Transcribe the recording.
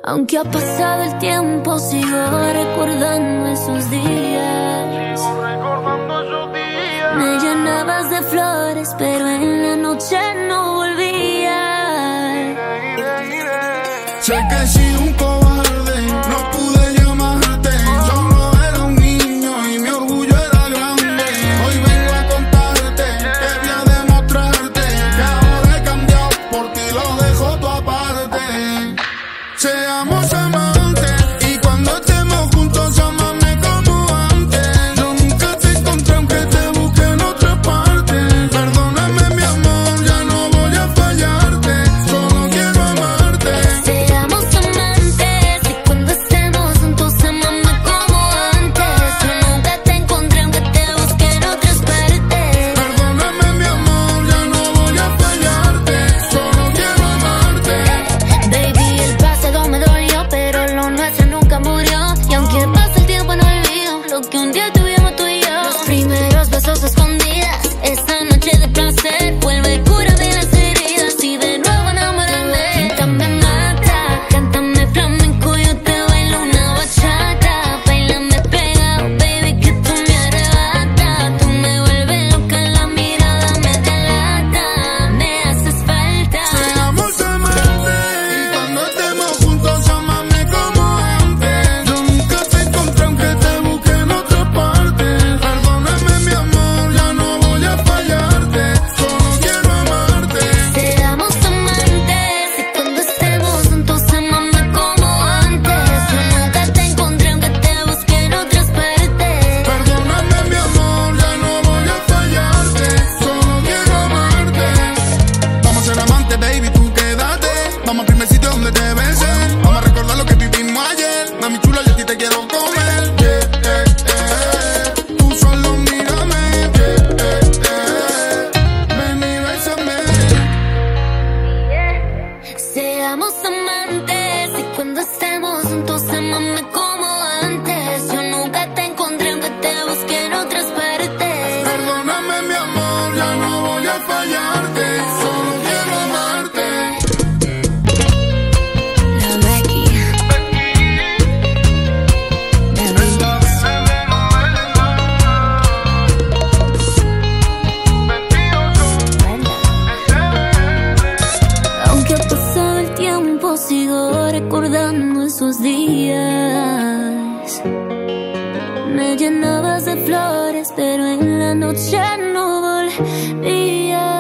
Aunque ha pasado el tiempo, sigo recordando esos días. Me llenabas de flores, pero en la noche no volvías. Sé que he sido un cobarde, no pude llamarte. Solo era un niño y mi orgullo era grande. Hoy vengo a contarte, quería demostrarte que ahora he cambiado por ti, lo dejo todo aparte. Seamos amantes y cuando estemos juntos, amame como antes. Yo nunca te encontré aunque te busqué en otra parte. Perdóname mi amor, ya no voy a fallarte. Solo quiero amarte. Seamos amantes y cuando estemos juntos, amame como antes. Yo nunca te encontré aunque te busqué en otras partes. Perdóname mi amor, ya no voy a fallarte. Solo quiero amarte. Baby, el pasado me dolió, pero lo nuestro nunca murió. Y aunque pase el tiempo no olvido lo que un día tuvimos tú y yo. Los primeros besos a escondidas, esa noche de placer. Vuelve, cúrame las heridas y de nuevo enamórame. Cántame mata, cántame flamenco, yo te bailo una bachata. Bailame pegado, baby, que tú me arrebatas. Tú me vuelves loca, la mirada me delata. Me haces falta. Seamos amantes y cuando estemos juntos, amame como antes. Yo nunca te encontré aunque te busqué en otra parte. Perdóname mi amor, ya no voy a fallarte. Solo quiero amarte. Seamos amantes y cuando estemos juntos, amame como antes. Yo nunca te encontré aunque te busqué en otras partes. Perdóname mi amor, ya no voy a fallarte. Solo quiero amarte. Vamos a ser amantes, baby, tú quédate. Vamos al primer sitio donde te besen. Vamos a recordar lo que vivimos ayer. Mami chula, yo a ti te quiero comer. Tú solo mírame. Ven y bésame. Seamos amantes y cuando estemos juntos, amame como antes. Yo nunca te encontré aunque te busqué en otras partes. Perdóname mi amor, ya no voy a fallarte. Solo quiero amarte. La Becky. Aunque ha pasado el tiempo, sigo recordando esos días. Me llenabas de flores, pero en la noche no volvías.